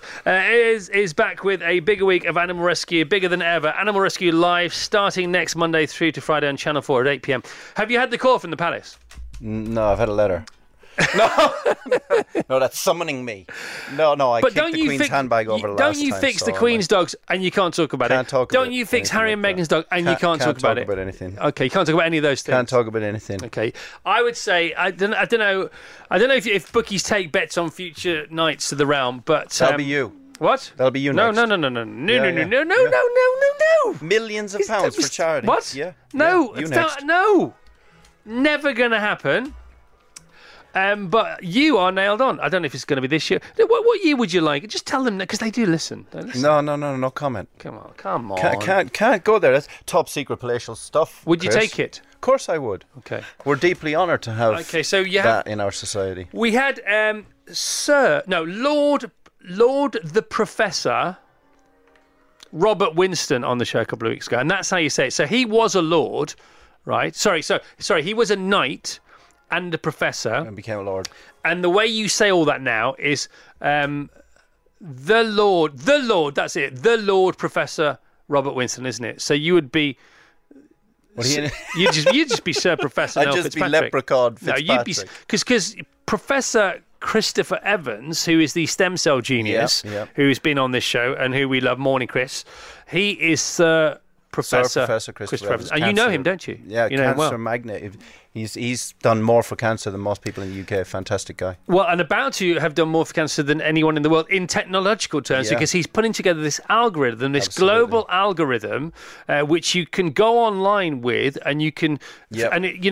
Is back with a bigger week of Animal Rescue, bigger than ever. Animal Rescue Live, starting next Monday through to Friday on Channel 4 at 8 p.m. Have you had the call from the Palace? No, I've had a letter. No, that's summoning me. No, I kicked the Queen's handbag over the last time. Don't you fix the Queen's dogs and you can't talk about it? Don't you fix Harry and Meghan's dog and you can't talk about it? Can't talk about anything. Okay, you can't talk about any of those things. Can't talk about anything. Okay, I would say I don't know if bookies take bets on future nights to the realm, but that'll be you. What? That'll be you next. No. Millions of pounds for charity. What? Yeah. No, you next. No, never gonna happen. But you are nailed on. I don't know if it's going to be this year. What year would you like? Just tell them, because they do listen. No comment. Come on. Can't go there. That's top secret palatial stuff. Would you take it? Of course I would. Okay. We're deeply honoured to have that in our society. We had Lord the Professor Robert Winston on the show a couple of weeks ago, and that's how you say it. So he was a lord, right? Sorry, he was a knight and a professor. And became a lord. And the way you say all that now is the Lord, that's it, the Lord Professor Robert Winston, isn't it? So you would be... You'd just be Sir Professor I'd Noel just Fitzpatrick. be Leprechaun Fitzpatrick. No, you'd be... Because Professor Christopher Evans, who is the stem cell genius, who's been on this show and who we love, Morning Chris, he is Sir Professor Christopher Evans. And you know him, don't you? Yeah, you know him well. Cancer magnate. He's done more for cancer than most people in the UK. Fantastic guy. Well, and about to have done more for cancer than anyone in the world in technological terms, because he's putting together this algorithm, this global algorithm, which you can go online with, and you can, and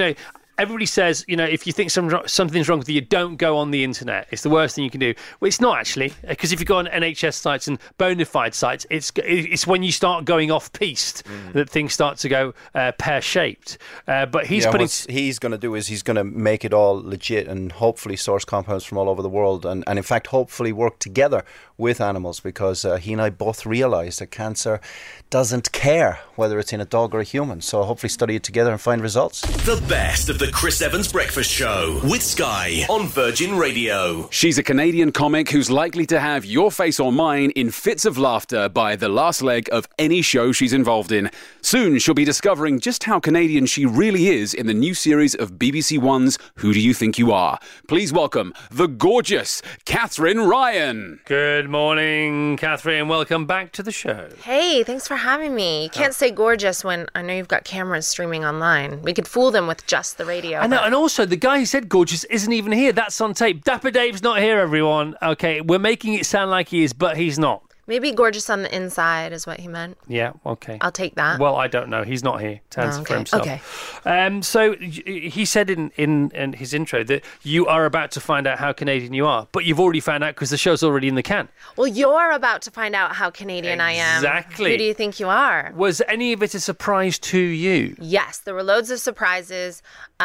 everybody says, if you think something's wrong with you, don't go on the internet. It's the worst thing you can do. Well, it's not actually, because if you go on NHS sites and bona fide sites, it's when you start going off-piste that things start to go pear-shaped. But he's putting... What he's going to do is he's going to make it all legit and hopefully source compounds from all over the world and in fact, hopefully work together with animals, because he and I both realise that cancer doesn't care whether it's in a dog or a human. So hopefully study it together and find results. The best of the Chris Evans Breakfast Show with Sky on Virgin Radio. She's a Canadian comic who's likely to have your face or mine in fits of laughter by the last leg of any show she's involved in. Soon she'll be discovering just how Canadian she really is in the new series of BBC One's Who Do You Think You Are? Please welcome the gorgeous Catherine Ryan. Good morning, Catherine. Welcome back to the show. Hey, thanks for having me. You can't say gorgeous when I know you've got cameras streaming online. We could fool them with just the radio. I know, and also the guy who said gorgeous isn't even here. That's on tape. Dapper Dave's not here, everyone. Okay, we're making it sound like he is, but he's not. Maybe gorgeous on the inside is what he meant. Yeah, okay. I'll take that. Well, I don't know. He's not here to answer for himself. Okay. So he said in his intro that you are about to find out how Canadian you are, but you've already found out because the show's already in the can. Well, you're about to find out how Canadian I am. Exactly. Who do you think you are? Was any of it a surprise to you? Yes, there were loads of surprises.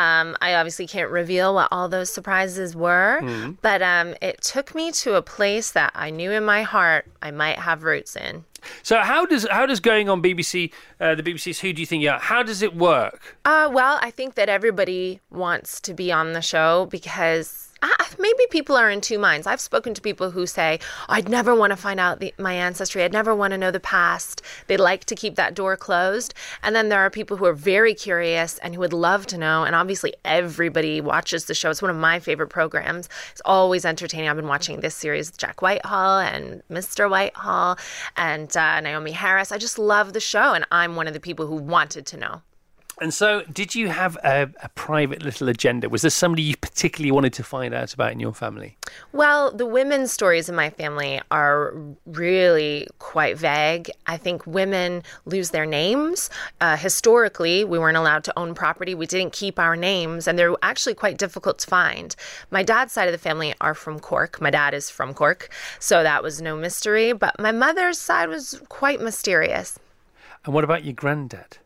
I obviously can't reveal what all those surprises were, but it took me to a place that I knew in my heart I might have roots in. So how does going on BBC, the BBC's Who Do You Think You Are, how does it work? Well, I think that everybody wants to be on the show because maybe people are in two minds. I've spoken to people who say, I'd never want to find out my ancestry. I'd never want to know the past. They like to keep that door closed. And then there are people who are very curious and who would love to know. And obviously everybody watches the show. It's one of my favorite programs. It's always entertaining. I've been watching this series with Jack Whitehall and Mr. Whitehall and Naomi Harris. I just love the show. And I'm one of the people who wanted to know. And so, did you have a private little agenda? Was there somebody you particularly wanted to find out about in your family? Well, the women's stories in my family are really quite vague. I think women lose their names. Historically, we weren't allowed to own property. We didn't keep our names, and they're actually quite difficult to find. My dad's side of the family are from Cork. My dad is from Cork, so that was no mystery. But my mother's side was quite mysterious. And what about your granddad?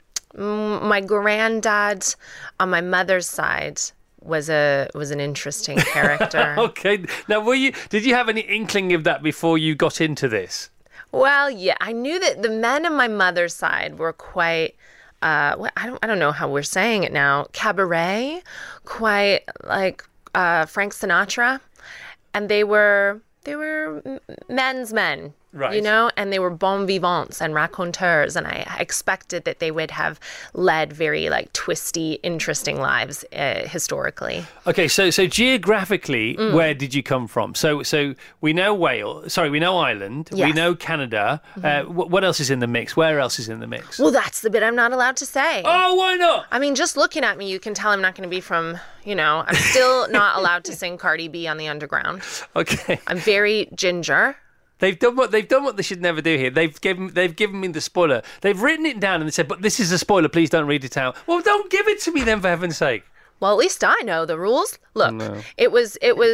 My granddad on my mother's side was an interesting character. Okay. Now, did you have any inkling of that before you got into this? Well, yeah, I knew that the men on my mother's side were quite I don't know how we're saying it now, cabaret, quite like Frank Sinatra, and they were men's men. Right. You know, and they were bon vivants and raconteurs, and I expected that they would have led very twisty, interesting lives historically. Okay, so geographically, where did you come from? So we know Wales. Sorry, we know Ireland. Yes. We know Canada. What else is in the mix? Where else is in the mix? Well, that's the bit I'm not allowed to say. Oh, why not? I mean, just looking at me, you can tell I'm not going to be from. I'm still not allowed to sing Cardi B on the Underground. Okay. I'm very ginger. They've done what they should never do here. They've given me the spoiler. They've written it down and they said, "But this is a spoiler. Please don't read it out." Well, don't give it to me then, for heaven's sake. Well, at least I know the rules. Look, it was.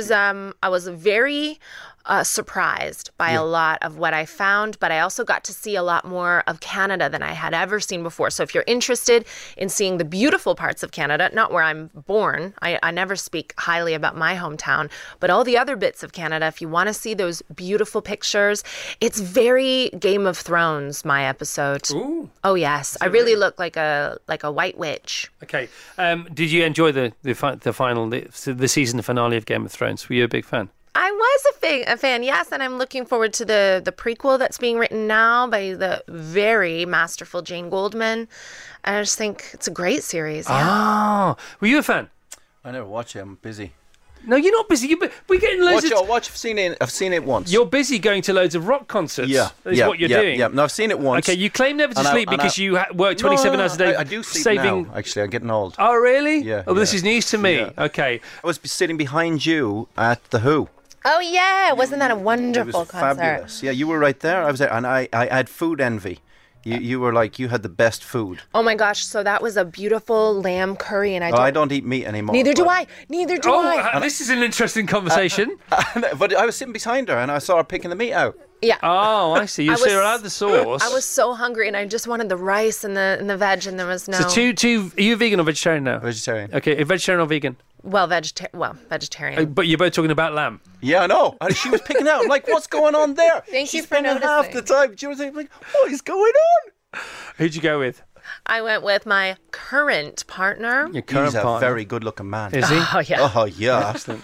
I was very surprised by a lot of what I found, but I also got to see a lot more of Canada than I had ever seen before. So if you're interested in seeing the beautiful parts of Canada, not where I'm born, I never speak highly about my hometown, but all the other bits of Canada, if you want to see those beautiful pictures, it's very Game of Thrones, my episode. Ooh. Oh, yes. I really look like a white witch. Okay. Did you enjoy the season finale of Game of Thrones? Were you a big fan? I was a fan, yes, and I'm looking forward to the prequel that's being written now by the very masterful Jane Goldman. I just think it's a great series. Yeah. Oh, were you a fan? I never watch it. I'm busy. No, you're not busy. We're getting loads of... I've seen it once. You're busy going to loads of rock concerts. Is what you're doing. Yeah, no, I've seen it once. Okay, you claim never to sleep because you work 27 hours a day. I do sleep now, actually. I'm getting old. Oh, really? Yeah. Oh, this is news to me. Yeah. Okay. I was sitting behind you at The Who. Oh, yeah. Wasn't that a wonderful concert? Fabulous. Yeah, you were right there. I was there, and I had food envy. You were like, you had the best food. Oh my gosh, so that was a beautiful lamb curry, and I don't eat meat anymore. Neither do I. Neither do I. This is an interesting conversation. But I was sitting behind her and I saw her picking the meat out. Yeah. Oh, I see. You had the sauce. I was so hungry, and I just wanted the rice and the veg, and there was no. So are you vegan or vegetarian now? Vegetarian. Okay, vegetarian or vegan? Well, vegetarian. But you're both talking about lamb. Yeah, I know. And she was picking out. I'm like, what's going on there? Thank you She's for spending noticing. half the time. She was like, what is going on? Who'd you go with? I went with my current partner. Your current partner. He's a very good-looking man. Is he? Oh, yeah. Oh, yeah. Excellent.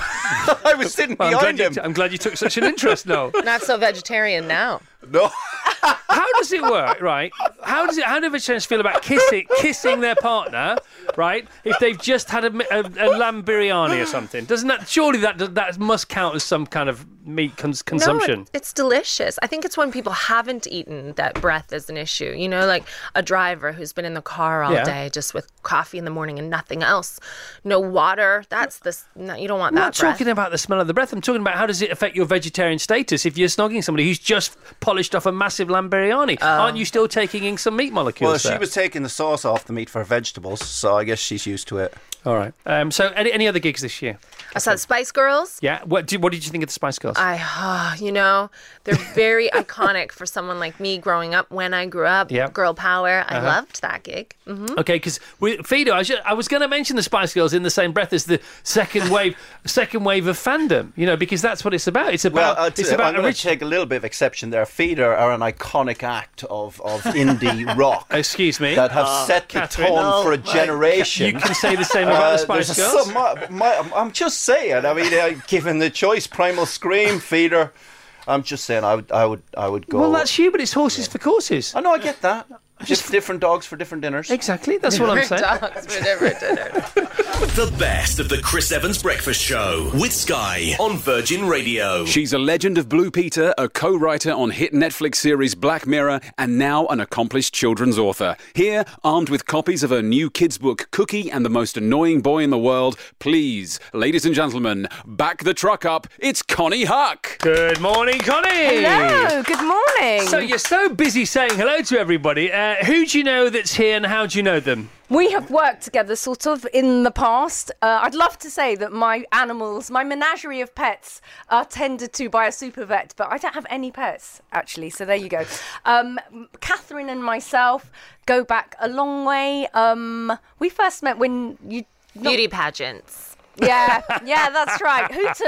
I was sitting behind him. I'm glad you took such an interest, no. Not so vegetarian now. No. How does it work, right? How do vegetarians feel about kissing their partner, right? If they've just had a lamb biryani or something, doesn't that surely that must count as some kind of meat consumption? No, it's delicious. I think it's when people haven't eaten that breath is an issue. You know, like a driver who's been in the car all day just with coffee in the morning and nothing else, no water. You don't want that. I'm not talking about the smell of the breath. I'm talking about how does it affect your vegetarian status if you're snogging somebody who's just polished off a massive lamb biryani? Aren't you still taking in some meat molecules? Well, she was taking the sauce off the meat for vegetables, so I guess she's used to it. All right. So any other gigs this year? I saw the Spice Girls. Yeah. What did you think of the Spice Girls? They're very iconic for someone like me growing up. When I grew up, girl power. I loved that gig. Mm-hmm. Okay, because Fido, I was going to mention the Spice Girls in the same breath as the second wave of fandom. You know, because that's what it's about. It's about. I'm going to take a little bit of exception there. Feeder are an iconic act of indie rock. Excuse me. That have set the tone for a generation. You can say the same about the Spice Girls. I'm just saying. I mean, given the choice, Primal Scream, Feeder. I'm just saying. I would go. Well, that's you, but it's horses for courses. I know. I get that. Just different dogs for different dinners. Exactly. That's what I'm saying. Dogs for different dinners. The best of the Chris Evans Breakfast Show with Sky on Virgin Radio. She's a legend of Blue Peter, a co-writer on hit Netflix series Black Mirror, and now an accomplished children's author. Here, armed with copies of her new kids' book, Cookie and the Most Annoying Boy in the World, please, ladies and gentlemen, back the truck up, it's Connie Huck. Good morning, Connie. Hello, good morning. So you're so busy saying hello to everybody. Who do you know that's here and how do you know them? We have worked together sort of in the past. I'd love to say that my animals, my menagerie of pets, are tended to by a super vet, but I don't have any pets, actually, so there you go. Catherine and myself go back a long way. We first met when you... Beauty pageants. Yeah, that's right. Hooters.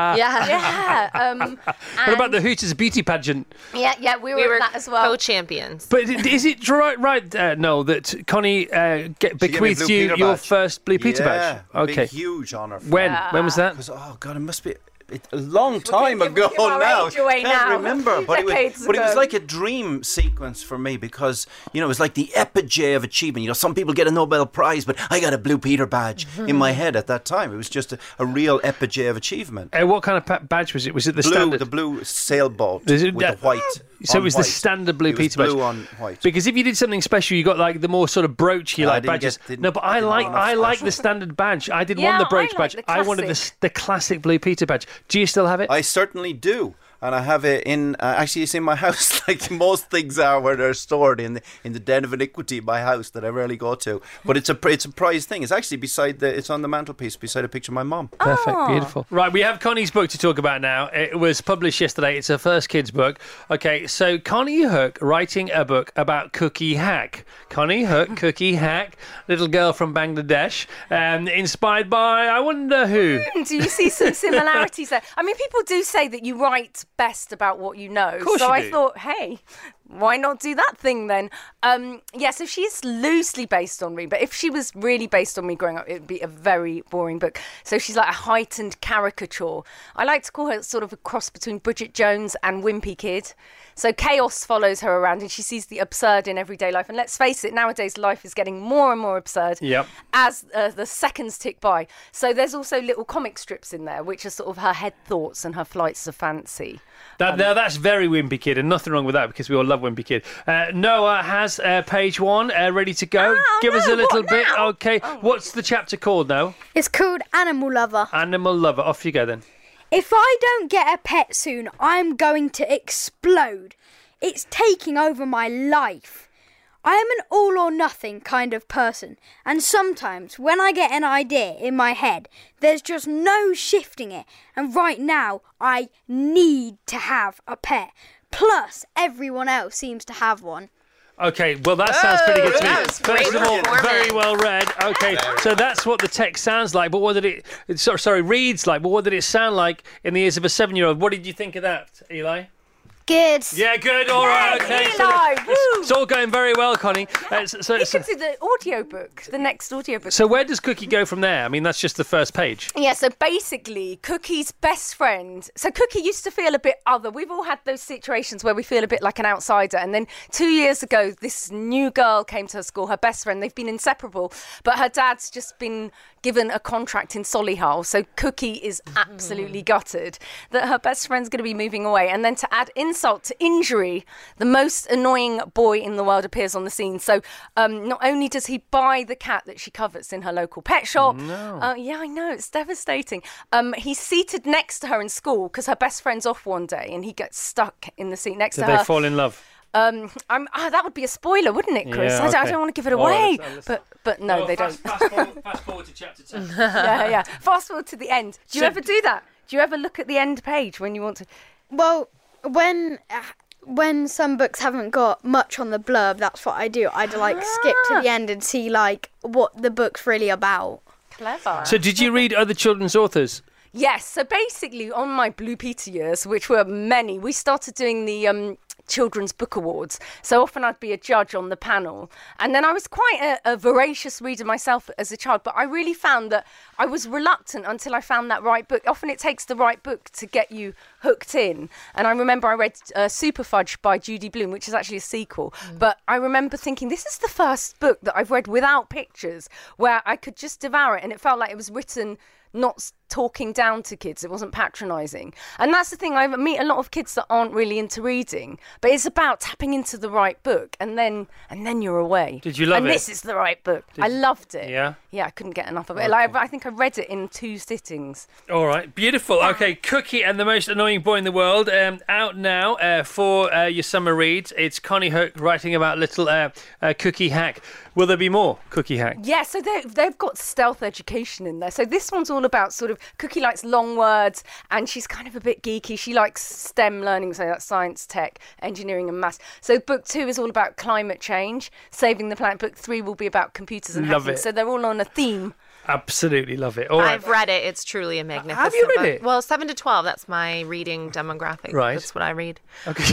Yeah. What about the Hooters beauty pageant? Yeah, we were at that as well. Co-champions. But is it right, Noel, that Connie bequeathed you your first Blue Peter badge? Okay. Big, huge honour. When was that? Oh, God, it must be... a long time ago now. Can't remember, but it was like a dream sequence for me because it was like the epigee of achievement. Some people get a Nobel Prize, but I got a Blue Peter badge in my head at that time. It was just a real epigee of achievement. What kind of badge was it? Was it the standard? The blue sailboat with the white. So it was the standard Blue Peter badge. Blue on white. Because if you did something special, you got like the more sort of broachy badges. But I like the standard badge. I didn't want the brooch badge. I wanted the classic Blue Peter badge. Do you still have it? I certainly do. And I have it in, actually it's in my house, like most things are where they're stored in the den of iniquity in my house that I rarely go to. But it's a prized thing. It's actually it's on the mantelpiece beside a picture of my mum. Perfect, beautiful. Right, we have Connie's book to talk about now. It was published yesterday. It's her first kids' book. Okay, so Connie Hook writing a book about Cookie Hack. Connie Hook, Cookie Hack, little girl from Bangladesh, inspired by, I wonder who. Do you see some similarities there? I mean, people do say that you write best about what you know. So I thought, hey, why not do that thing then? So she's loosely based on me, but if she was really based on me growing up, it would be a very boring book. So she's like a heightened caricature. I like to call her sort of a cross between Bridget Jones and Wimpy Kid. So chaos follows her around and she sees the absurd in everyday life. And let's face it, nowadays life is getting more and more absurd as the seconds tick by. So there's also little comic strips in there, which are sort of her head thoughts and her flights of fancy. That's very Wimpy Kid, and nothing wrong with that because we all love Wimpy Kid. Noah has page 1 ready to go. Give us a little bit. Okay, what's the chapter called now? It's called Animal Lover. Animal Lover. Off you go then. If I don't get a pet soon, I'm going to explode. It's taking over my life. I am an all or nothing kind of person, and sometimes when I get an idea in my head, there's just no shifting it, and right now I need to have a pet. Plus, everyone else seems to have one. Okay, well, that sounds pretty good to me. First of all, very well read. Okay, so that's what the text sounds like, but what did it... reads like, but what did it sound like in the ears of a 7-year-old? What did you think of that, Eli? Good. Yeah, good. All right. Okay. Eli, It's all going very well, Connie. You could do the audiobook, the next audiobook. So where does Cookie go from there? I mean, that's just the first page. Yeah, so basically, Cookie's best friend... So Cookie used to feel a bit other. We've all had those situations where we feel a bit like an outsider. And then 2 years ago, this new girl came to her school, her best friend. They've been inseparable. But her dad's just been given a contract in Solihull. So Cookie is absolutely gutted that her best friend's going to be moving away. And then to add insult to injury, the most annoying boy in the world appears on the scene. So not only does he buy the cat that she covets in her local pet shop, yeah, I know, it's devastating. He's seated next to her in school because her best friend's off one day and he gets stuck in the seat next to her. Did they fall in love? That would be a spoiler, wouldn't it, Chris? Yeah, okay. I don't want to give it away, but no, Well, they don't. Fast forward to chapter 10. yeah. Fast forward to the end. Do you ever do that? Do you ever look at the end page when you want to? Well, when some books haven't got much on the blurb, that's what I do. I'd skip to the end and see what the book's really about. Clever. So did you read other children's authors? Yes. So basically, on my Blue Peter years, which were many, we started doing the Children's Book Awards. So often I'd be a judge on the panel. And then I was quite a voracious reader myself as a child, but I really found that I was reluctant until I found that right book. Often it takes the right book to get you hooked in. And I remember I read Super Fudge by Judy Blume, which is actually a sequel. But I remember thinking, this is the first book that I've read without pictures, where I could just devour it. And it felt like it was written not talking down to kids. It wasn't patronising. And that's the thing. I meet a lot of kids that aren't really into reading, but it's about tapping into the right book, and then you're away. Did you love and it? This is the right book. I loved it. Yeah? Yeah, I couldn't get enough of it. I think I read it in 2 sittings. All right, beautiful. Okay, Cookie and the Most Annoying Boy in the World, out now for your summer reads. It's Connie Hook writing about little Cookie Hack. Will there be more Cookie Hack? Yeah, so they've got stealth education in there. So this one's all about sort of, Cookie likes long words and she's kind of a bit geeky. She likes STEM learning, so that's science, tech, engineering and maths. So book 2 is all about climate change, saving the planet. Book 3 will be about computers and Love hacking. it. So they're all on a theme. Absolutely love it. All right. I've read it. It's truly a magnificent Have you read book. it? Well, 7 to 12, that's my reading demographic. Right. That's what I read. Okay.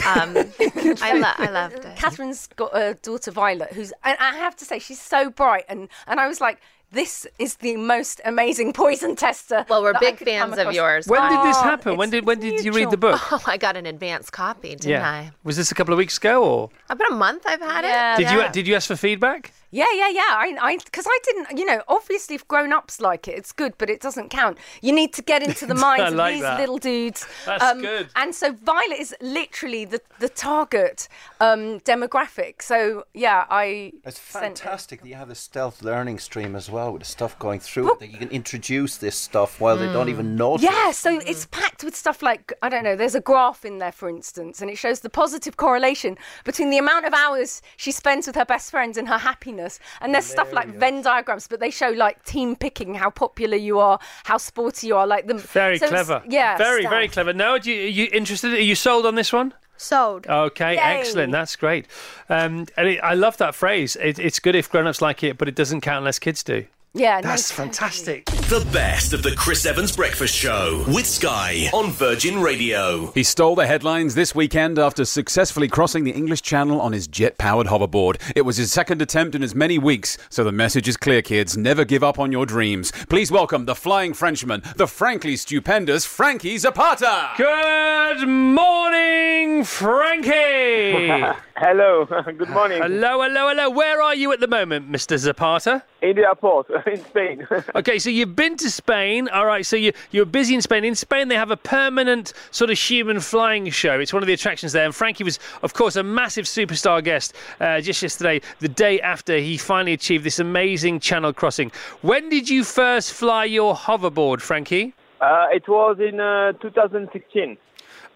I loved it. Catherine's got a daughter, Violet, who's, and I have to say, she's so bright. And I was like, this is the most amazing poison tester. Well, we're that I big could come fans of across. yours. When did this happen? When did you read the book? Oh, I got an advance copy, didn't I? Was this a couple of weeks ago or? About a month I've had it. Did you ask for feedback? Yeah. Because I didn't, obviously if grown-ups like it, it's good, but it doesn't count. You need to get into the minds like of these that. little dudes. That's good. And so Violet is literally the target demographic. So, yeah, It's fantastic that you have the stealth learning stream as well, with the stuff going through it, that you can introduce this stuff while they don't even notice. Yeah, so it's packed with stuff like, I don't know, there's a graph in there, for instance, and it shows the positive correlation between the amount of hours she spends with her best friends and her happiness. And there's stuff like Venn diagrams, but they show like team picking, how popular you are, how sporty you are. Very clever. Yeah. Very clever. Now, are you interested? Are you sold on this one? Sold. Okay, Yay. excellent. That's great. And I love that phrase. It's good if grown-ups like it, but it doesn't count unless kids do. Yeah, That's fantastic. The best of the Chris Evans Breakfast Show with Sky on Virgin Radio. He stole the headlines this weekend after successfully crossing the English Channel on his jet-powered hoverboard. It was his second attempt in as many weeks, so the message is clear, kids. Never give up on your dreams. Please welcome the Flying Frenchman, the frankly stupendous Frankie Zapata. Good morning, Frankie. Hello, good morning. Hello. Where are you at the moment, Mr. Zapata? In the airport in Spain. Okay, so you've been to Spain. All right, so you're busy in Spain. In Spain, they have a permanent sort of human flying show. It's one of the attractions there. And Frankie was, of course, a massive superstar guest just yesterday, the day after he finally achieved this amazing channel crossing. When did you first fly your hoverboard, Frankie? It was in 2016.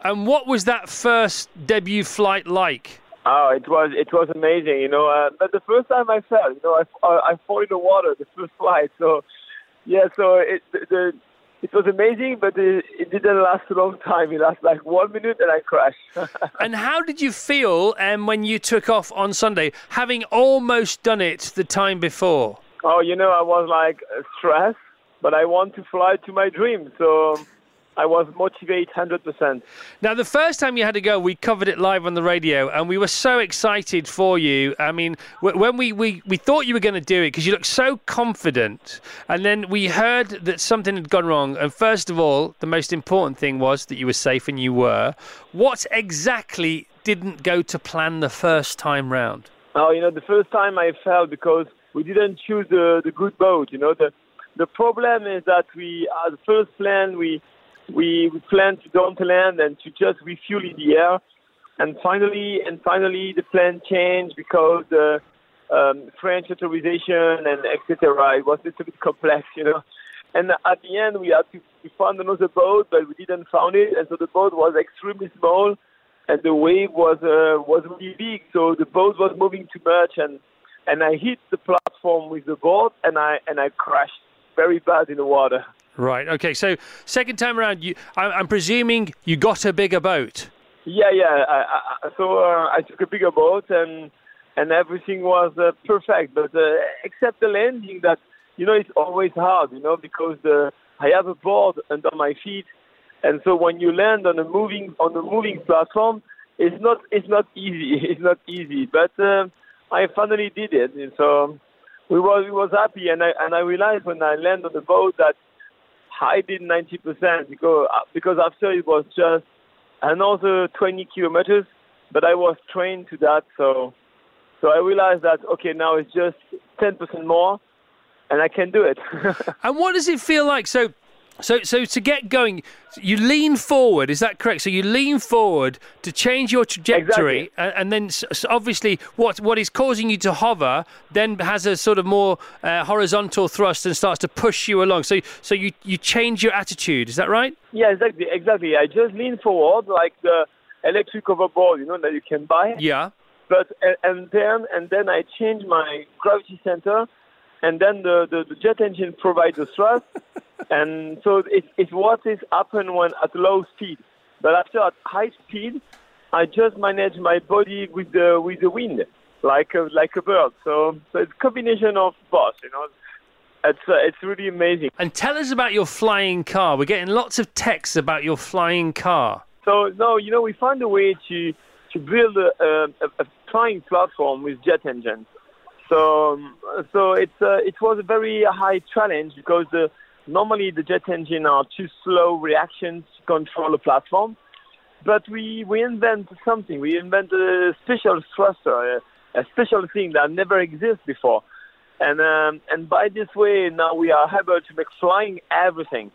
And what was that first debut flight like? Oh, it was amazing, you know. But the first time I fell, you know, I fall in the water the first flight. So, yeah, so it was amazing, but it didn't last a long time. It lasted like 1 minute and I crashed. And how did you feel when you took off on Sunday, having almost done it the time before? Oh, you know, I was like stressed, but I want to fly to my dream. So I was motivated 100%. Now, the first time you had to go, we covered it live on the radio, and we were so excited for you. I mean, when we thought you were going to do it because you looked so confident, and then we heard that something had gone wrong. And first of all, the most important thing was that you were safe, and you were. What exactly didn't go to plan the first time round? Oh, you know, the first time I fell because we didn't choose the good boat. You know, the problem is that the first plan we planned to don't land and to just refuel in the air, and finally the plan changed because the French authorization and etc. It was a little bit complex, you know. And at the end we found another boat, but we didn't find it, and so the boat was extremely small, and the wave was really big, so the boat was moving too much, and I hit the platform with the boat, and I crashed very bad in the water. Right. Okay. So second time around, I'm presuming you got a bigger boat. Yeah. So I took a bigger boat, and everything was perfect, but except the landing. That, you know, it's always hard, you know, because I have a board under my feet, and so when you land on a moving platform, it's not easy. It's not easy. But I finally did it, and so we was happy, and I realized when I landed on the boat that I did 90% because after it was just another 20 kilometers, but I was trained to that, so I realized that, okay, now it's just 10% more, and I can do it. And what does it feel like? So to get going, you lean forward, is that correct? So you lean forward to change your trajectory, exactly. And then obviously what is causing you to hover then has a sort of more horizontal thrust and starts to push you along. So you change your attitude, is that right? Yeah, exactly. I just lean forward like the electric hoverboard, you know, that you can buy. Yeah. But and then I change my gravity center, and then the jet engine provides the thrust. And so it's what is happen when at low speed. But after at high speed, I just manage my body with the wind, like a bird. So it's a combination of both, you know. It's really amazing. And tell us about your flying car. We're getting lots of texts about your flying car. So no, you know, we found a way to build a flying platform with jet engines. So it was a very high challenge because normally the jet engine are too slow reactions to control a platform, but we invented something. We invented a special thruster, a special thing that never existed before, and by this way now we are able to make flying everything.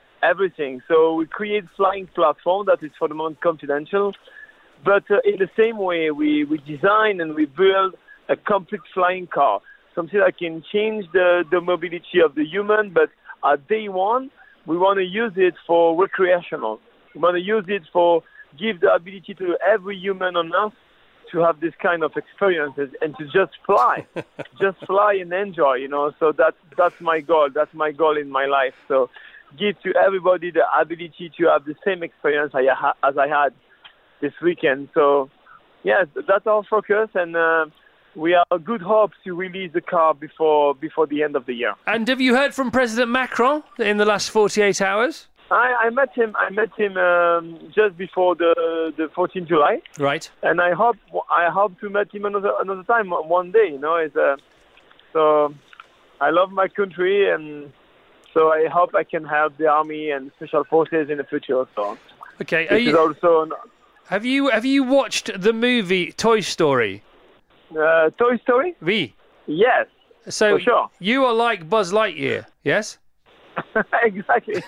So we create flying platform that is for the moment confidential, but in the same way we design and we build a complete flying car, something that can change the mobility of the human, but at day one, we want to use it for recreational. We want to use it for give the ability to every human on Earth to have this kind of experiences and to just fly and enjoy, you know. So that's my goal. That's my goal in my life. So give to everybody the ability to have the same experience as I had this weekend. So yeah, that's our focus, and we have good hopes to release the car before the end of the year. And have you heard from President Macron in the last 48 hours? I met him just before the 14th July. Right. And I hope to meet him another time one day. You know, so I love my country, and so I hope I can help the army and special forces in the future also. Okay. Have you watched the movie Toy Story? Toy Story? Oui. Yes. So for sure. You are like Buzz Lightyear, yes? Exactly.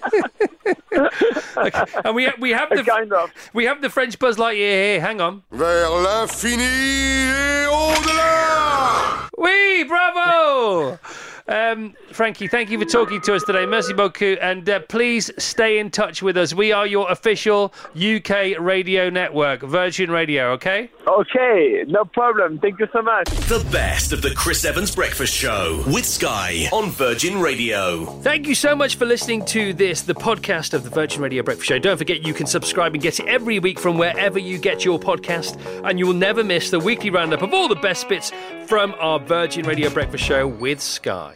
Okay. And we have the French Buzz Lightyear here. Hang on. Vers l'infini et au-delà. Oui, bravo. Frankie, thank you for talking to us today. Merci beaucoup. And please stay in touch with us. We are your official UK radio network, Virgin Radio, okay? Okay, no problem. Thank you so much. The best of the Chris Evans Breakfast Show with Sky on Virgin Radio. Thank you so much for listening to this, the podcast of the Virgin Radio Breakfast Show. Don't forget you can subscribe and get it every week from wherever you get your podcast, and you will never miss the weekly roundup of all the best bits from our Virgin Radio Breakfast Show with Sky.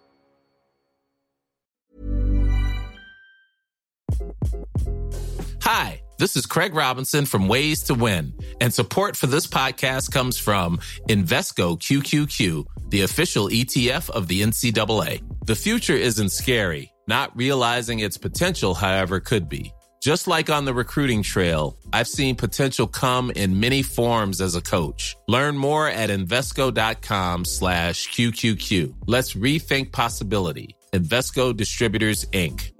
Hi, this is Craig Robinson from Ways to Win, and support for this podcast comes from Invesco QQQ, the official ETF of the NCAA. The future isn't scary. Not realizing its potential, however, could be. Just like on the recruiting trail, I've seen potential come in many forms as a coach. Learn more at Invesco.com/QQQ. Let's rethink possibility. Invesco Distributors, Inc.